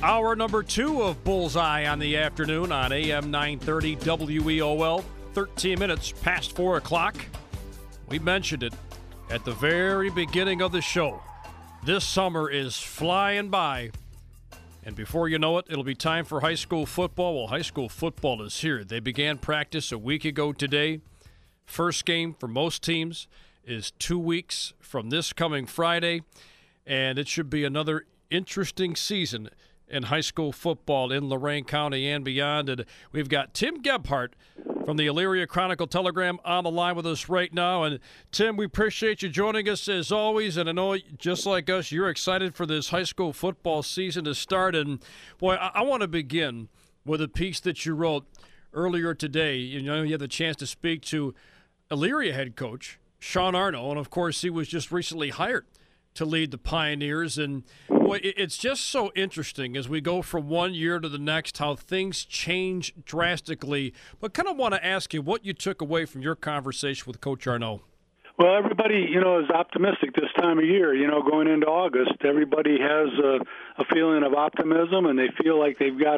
Hour number 2 of Bullseye on the afternoon on AM 930 WEOL. 13 minutes past 4 o'clock. We mentioned it at the very beginning of the show. This summer is flying by. And before you know it, it'll be time for high school football. Well, high school football is here. They began practice a week ago today. First game for most teams is 2 weeks from this coming Friday. And it should be another interesting season in high school football in Lorain County and beyond. And we've got Tim Gebhardt from the Elyria Chronicle-Telegram on the line with us right now. And Tim, we appreciate you joining us as always. And I know, just like us, you're excited for this high school football season to start. And boy, I want to begin with a piece that you wrote earlier today. You know, you had the chance to speak to Elyria head coach Sean Arno, and of course, he was just recently hired to lead the Pioneers. And boy, it's just so interesting as we go from one year to the next, how things change drastically. But kind of want to ask you what you took away from your conversation with Coach Arno. Well, everybody, is optimistic this time of year. Going into August, everybody has a feeling of optimism, and they feel like they've got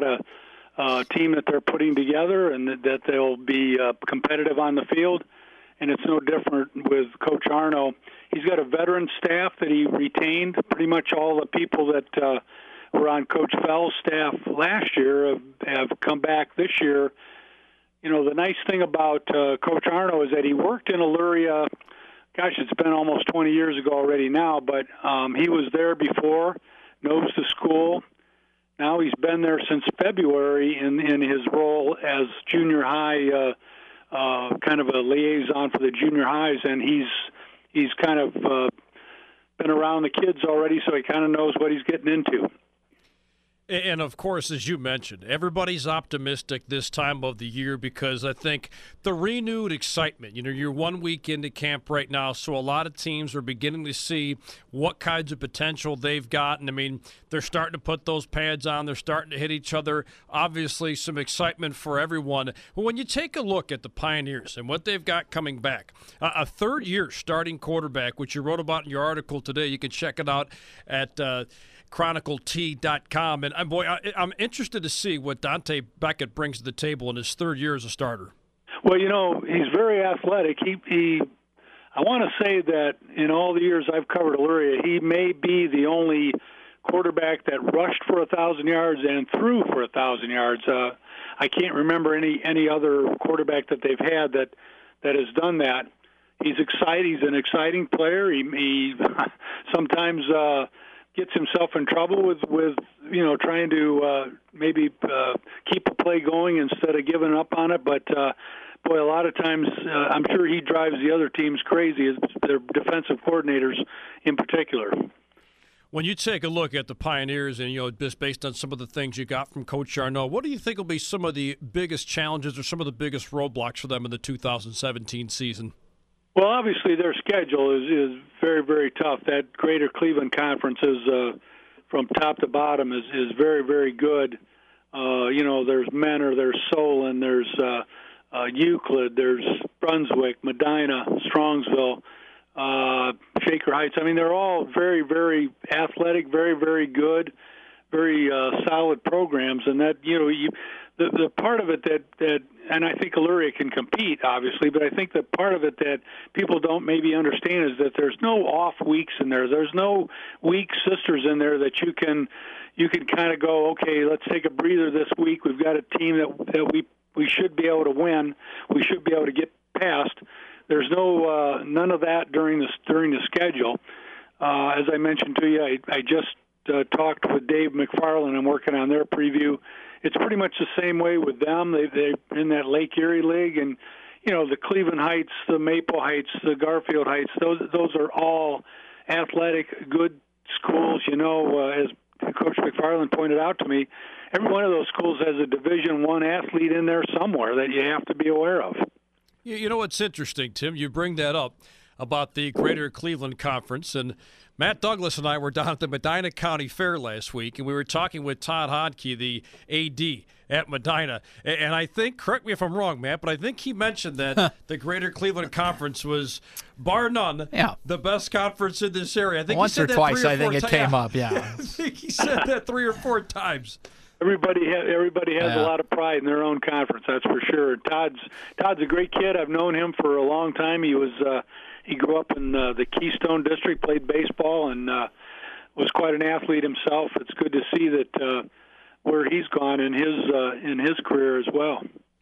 a team that they're putting together and that they'll be competitive on the field. And it's no different with Coach Arno. He's got a veteran staff that he retained. Pretty much all the people that were on Coach Fell's staff last year have come back this year. The nice thing about Coach Arno is that he worked in Elyria, it's been almost 20 years ago already now, but he was there before, knows the school. Now he's been there since February in his role as junior high kind of a liaison for the junior highs, and he's kind of been around the kids already, so he kind of knows what he's getting into. And, of course, as you mentioned, everybody's optimistic this time of the year because I think the renewed excitement, you're 1 week into camp right now, so a lot of teams are beginning to see what kinds of potential they've got. And, I mean, they're starting to put those pads on. They're starting to hit each other. Obviously, some excitement for everyone. But when you take a look at the Pioneers and what they've got coming back, a third-year starting quarterback, which you wrote about in your article today, you can check it out at chroniclet.com. And boy, I'm interested to see what Dante Beckett brings to the table in his third year as a starter. Well, he's very athletic. I want to say that in all the years I've covered Elyria, he may be the only quarterback that rushed for 1,000 yards and threw for 1,000 yards. I can't remember any other quarterback that they've had that has done that. He's exciting. He's an exciting player. He sometimes gets himself in trouble with trying to maybe keep a play going instead of giving up on it. But boy, a lot of times I'm sure he drives the other teams crazy, their defensive coordinators in particular. When you take a look at the Pioneers and, just based on some of the things you got from Coach Arno, what do you think will be some of the biggest challenges or some of the biggest roadblocks for them in the 2017 season? Well, obviously their schedule is very, very tough. That Greater Cleveland Conference is, from top to bottom, is very, very good. There's Mentor, there's Solon, there's Euclid, there's Brunswick, Medina, Strongsville, Shaker Heights. I mean, they're all very, very athletic, very, very good, very solid programs. And that, the part of it that and I think Elyria can compete, obviously, but I think the part of it that people don't maybe understand is that there's no off weeks in there. There's no weak sisters in there that you can kind of go, okay, let's take a breather this week. We've got a team that we should be able to win. We should be able to get past. There's no none of that during the schedule. As I mentioned to you, I just talked with Dave McFarland. I'm working on their preview. It's pretty much the same way with them. They're in that Lake Erie League, and the Cleveland Heights, the Maple Heights, the Garfield Heights. Those are all athletic, good schools. As Coach McFarland pointed out to me, every one of those schools has a Division I athlete in there somewhere that you have to be aware of. You know what's interesting, Tim? You bring that up about the Greater Cleveland Conference, and Matt Douglas and I were down at the Medina County Fair last week, and we were talking with Todd Hodke, the AD at Medina. And I think, correct me if I'm wrong, Matt, but I think he mentioned that the Greater Cleveland Conference was, bar none, the best conference in this area. I think once he said or that twice, 3 or I think 4 it came up, I think he said that 3 or 4 times. Everybody has a lot of pride in their own conference, that's for sure. Todd's a great kid. I've known him for a long time. He grew up in the Keystone District, played baseball, and was quite an athlete himself. It's good to see that where he's gone in his career as well.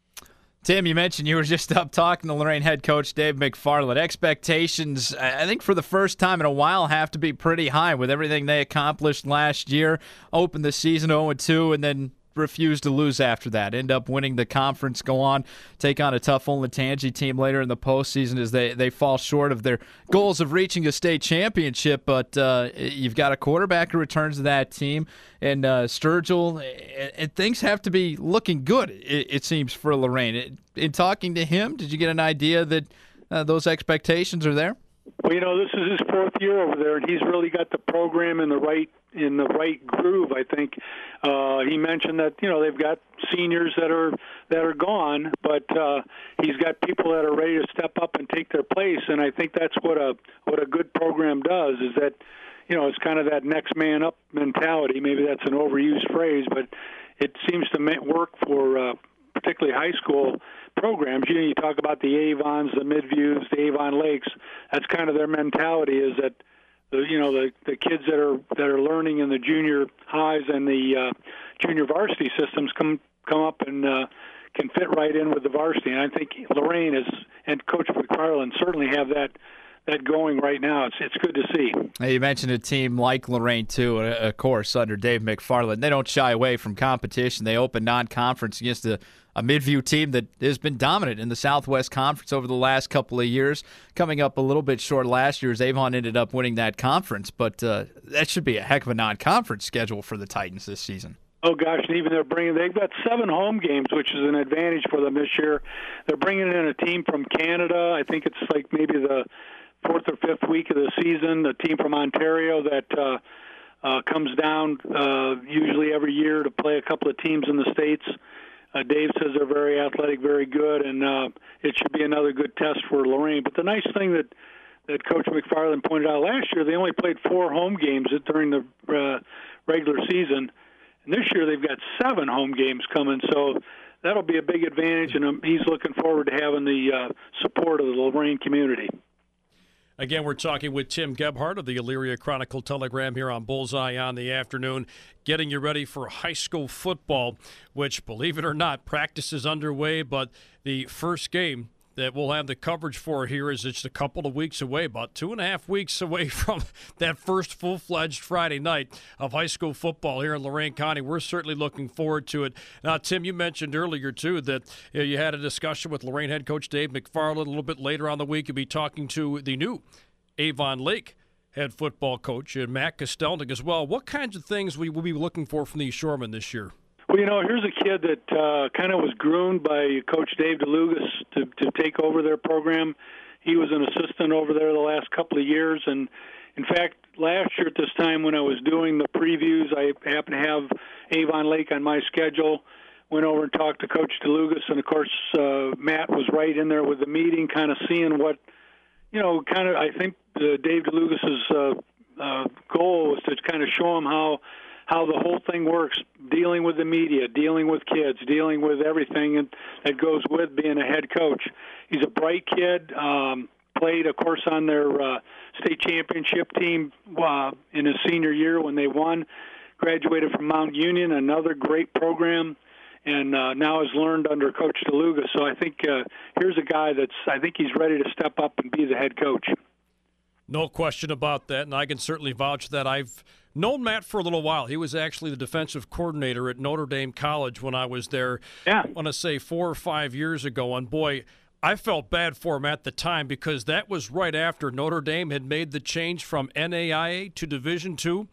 Tim, you mentioned you were just up talking to Lorraine head coach Dave McFarland. Expectations, I think for the first time in a while, have to be pretty high with everything they accomplished last year. Opened the season 0-2 and then refused to lose after that. End up winning the conference, go on, take on a tough Olentangy team later in the postseason as they fall short of their goals of reaching a state championship. But you've got a quarterback who returns to that team, and Sturgill, and things have to be looking good, it seems, for Lorraine. In talking to him, did you get an idea that those expectations are there? Well, this is his 4th year over there, and he's really got the program in the right groove. I think he mentioned that they've got seniors that are gone, but he's got people that are ready to step up and take their place. And I think that's what a good program does. Is that it's kind of that next man up mentality. Maybe that's an overused phrase, but it seems to work for particularly high school programs. You talk about the Avons, the Midviews, the Avon Lakes. That's kind of their mentality. Is that the kids that are learning in the junior highs and the junior varsity systems come up and can fit right in with the varsity. And I think Lorraine and Coach McFarland certainly have that going right now. It's good to see. You mentioned a team like Lorraine, too, of course, under Dave McFarland. They don't shy away from competition. They open non-conference against a Midview team that has been dominant in the Southwest Conference over the last couple of years. Coming up a little bit short last year as Avon ended up winning that conference, but that should be a heck of a non-conference schedule for the Titans this season. Oh, gosh, and even they've got 7 home games, which is an advantage for them this year. They're bringing in a team from Canada. I think it's like maybe the 4th or 5th week of the season, a team from Ontario that comes down usually every year to play a couple of teams in the States. Dave says they're very athletic, very good, and it should be another good test for Lorraine. But the nice thing that Coach McFarland pointed out last year, they only played 4 home games during the regular season, and this year they've got 7 home games coming. So that'll be a big advantage, and he's looking forward to having the support of the Lorraine community. Again, we're talking with Tim Gebhardt of the Elyria Chronicle-Telegram here on Bullseye on the Afternoon, getting you ready for high school football, which, believe it or not, practice is underway, but the first game that we'll have the coverage for here is just a couple of weeks away, about 2.5 weeks away from that first full-fledged Friday night of high school football here in Lorain County. We're certainly looking forward to it. Now, Tim, you mentioned earlier, too, that you had a discussion with Lorain head coach Dave McFarland. A little bit later on the week, you'll be talking to the new Avon Lake head football coach, Matt Kostelnik, as well. What kinds of things will we be looking for from these shoremen this year? Well, here's a kid that kind of was groomed by Coach Dave DeLugas to take over their program. He was an assistant over there the last couple of years. And, in fact, last year at this time when I was doing the previews, I happened to have Avon Lake on my schedule, went over and talked to Coach DeLugas. And, of course, Matt was right in there with the meeting, kind of seeing what, I think Dave DeLugas's goal was to kind of show him how the whole thing works, dealing with the media, dealing with kids, dealing with everything that goes with being a head coach. He's a bright kid, played, of course, on their state championship team in his senior year when they won, graduated from Mount Union, another great program, and now has learned under Coach DeLugas. So I think here's a guy I think he's ready to step up and be the head coach. No question about that, and I can certainly vouch that. I've known Matt for a little while. He was actually the defensive coordinator at Notre Dame College when I was there, I want to say 4 or 5 years ago. And, boy, I felt bad for him at the time because that was right after Notre Dame had made the change from NAIA to Division II.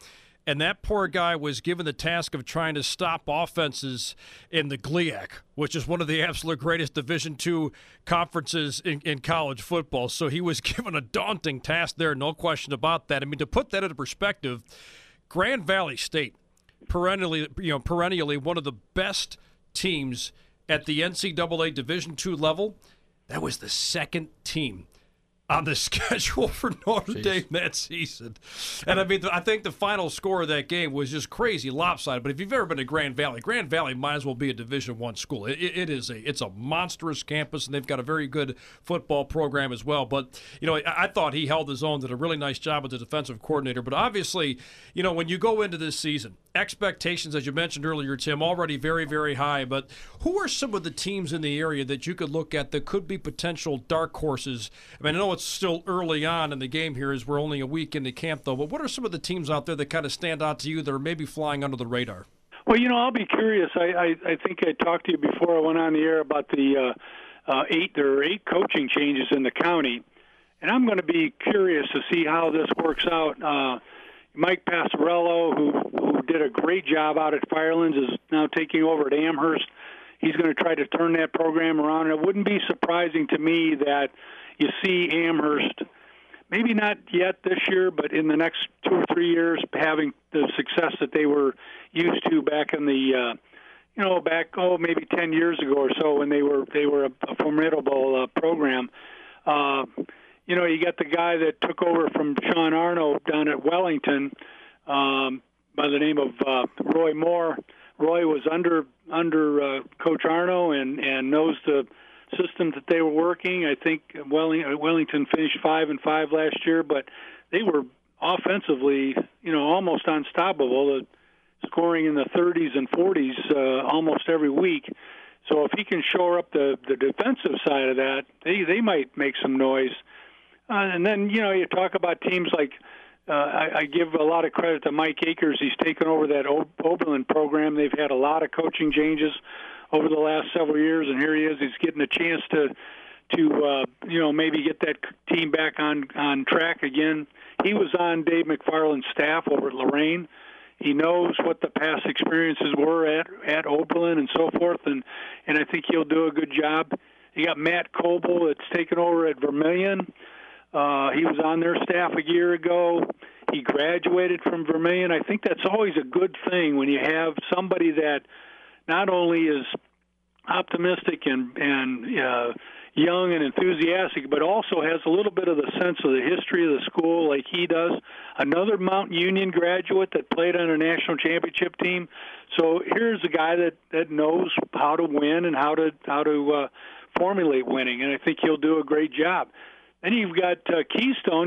and that poor guy was given the task of trying to stop offenses in the GLIAC, which is one of the absolute greatest Division II conferences in college football. So he was given a daunting task there, no question about that. I mean, to put that into perspective, Grand Valley State, perennially one of the best teams at the NCAA Division II level, that was the second team on the schedule for Notre Dame that season. And I mean, I think the final score of that game was just crazy lopsided. But if you've ever been to Grand Valley might as well be a Division I school. It's a monstrous campus, and they've got a very good football program as well. But, I thought he held his own, did a really nice job as the defensive coordinator. But obviously, when you go into this season, expectations, as you mentioned earlier, Tim, already very, very high. But who are some of the teams in the area that you could look at that could be potential dark horses? I mean, I know it's still early on in the game here as we're only a week into camp, though. But what are some of the teams out there that kind of stand out to you that are maybe flying under the radar? Well, I'll be curious. I think I talked to you before I went on the air about the there are 8 coaching changes in the county. And I'm going to be curious to see how this works out. Mike Passarello, who did a great job out at Firelands, is now taking over at Amherst. He's going to try to turn that program around. And it wouldn't be surprising to me that you see Amherst, maybe not yet this year, but in the next 2 or 3 years, having the success that they were used to back in the, maybe 10 years ago or so when they were a formidable program. You got the guy that took over from Sean Arno down at Wellington by the name of Roy Moore. Roy was under Coach Arno and knows the system that they were working. I think Wellington finished 5-5 last year, but they were offensively, almost unstoppable, scoring in the 30s and 40s almost every week. So if he can shore up the defensive side of that, they might make some noise. And then, you talk about teams like I give a lot of credit to Mike Akers. He's taken over that Oberlin program. They've had a lot of coaching changes over the last several years, and here he is. He's getting a chance to maybe get that team back on track again. He was on Dave McFarland's staff over at Lorraine. He knows what the past experiences were at Oberlin and so forth, and I think he'll do a good job. You got Matt Coble that's taken over at Vermilion. He was on their staff a year ago. He graduated from Vermilion. I think that's always a good thing when you have somebody that not only is optimistic and young and enthusiastic, but also has a little bit of the sense of the history of the school like he does. Another Mount Union graduate that played on a national championship team. So here's a guy that knows how to win and how to formulate winning, and I think he'll do a great job. Then you've got Keystone.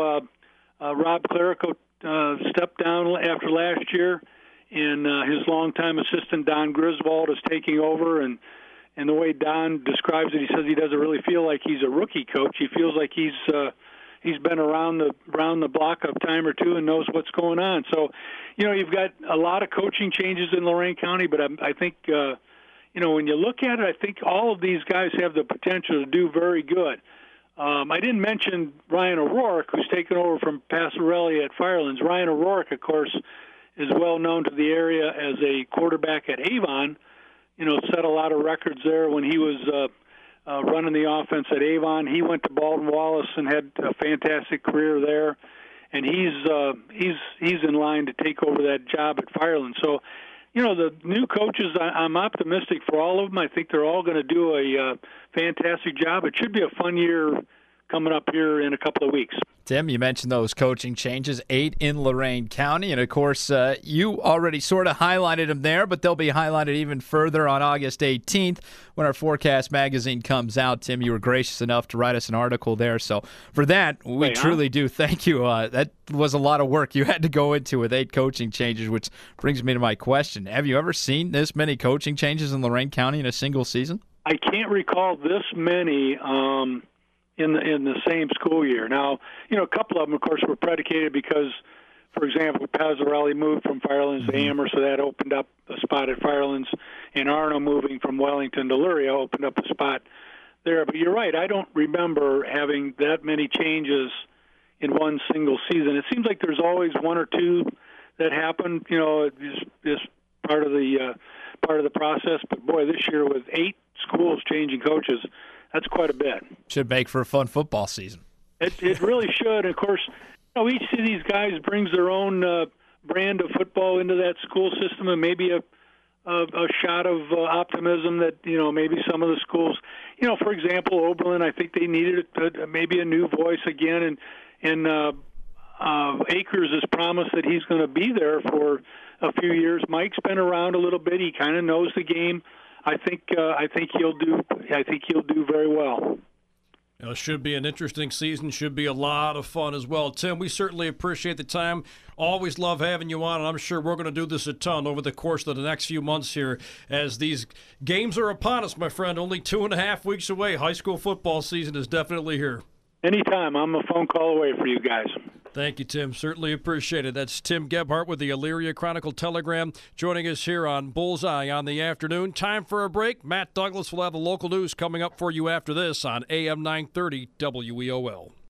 Rob Clerico stepped down after last year, and his longtime assistant Don Griswold is taking over. And the way Don describes it, he says he doesn't really feel like he's a rookie coach. He feels like he's been around the block a time or two and knows what's going on. So, you've got a lot of coaching changes in Lorain County, but I think when you look at it, I think all of these guys have the potential to do very good. I didn't mention Ryan O'Rourke, who's taken over from Passarelli at Firelands. Ryan O'Rourke, of course, is well known to the area as a quarterback at Avon. Set a lot of records there when he was running the offense at Avon. He went to Baldwin Wallace and had a fantastic career there, and he's in line to take over that job at Firelands. So, the new coaches, I'm optimistic for all of them. I think they're all going to do a fantastic job. It should be a fun year coming up here in a couple of weeks. Tim, you mentioned those coaching changes, 8 in Lorain County, and of course, you already sort of highlighted them there, but they'll be highlighted even further on August 18th when our Forecast magazine comes out. Tim, you were gracious enough to write us an article there, so for that, we truly do thank you. That was a lot of work you had to go into with 8 coaching changes, which brings me to my question. Have you ever seen this many coaching changes in Lorain County in a single season? I can't recall this many in the same school year. Now, a couple of them, of course, were predicated because, for example, Passarelli moved from Firelands to Amherst, so that opened up a spot at Firelands, and Arno moving from Wellington to Luria opened up a spot there. But you're right, I don't remember having that many changes in one single season. It seems like there's always one or two that happen. You know, is part of the process. But boy, this year with 8 schools changing coaches, that's quite a bit. Should make for a fun football season. It really should. Of course, you know, each of these guys brings their own brand of football into that school system, and maybe a shot of optimism that, you know, maybe some of the schools, you know, for example, Oberlin, I think they needed maybe a new voice again, and Akers has promised that he's going to be there for a few years. Mike's been around a little bit; he kind of knows the game. I think he'll do very well. It should be an interesting season. Should be a lot of fun as well. Tim, we certainly appreciate the time. Always love having you on, and I'm sure we're going to do this a ton over the course of the next few months here as these games are upon us, my friend. Only 2.5 weeks away. High school football season is definitely here. Anytime. I'm a phone call away for you guys. Thank you, Tim. Certainly appreciate it. That's Tim Gebhart with the Elyria Chronicle-Telegram joining us here on Bullseye on the afternoon. Time for a break. Matt Douglas will have the local news coming up for you after this on AM 930 WEOL.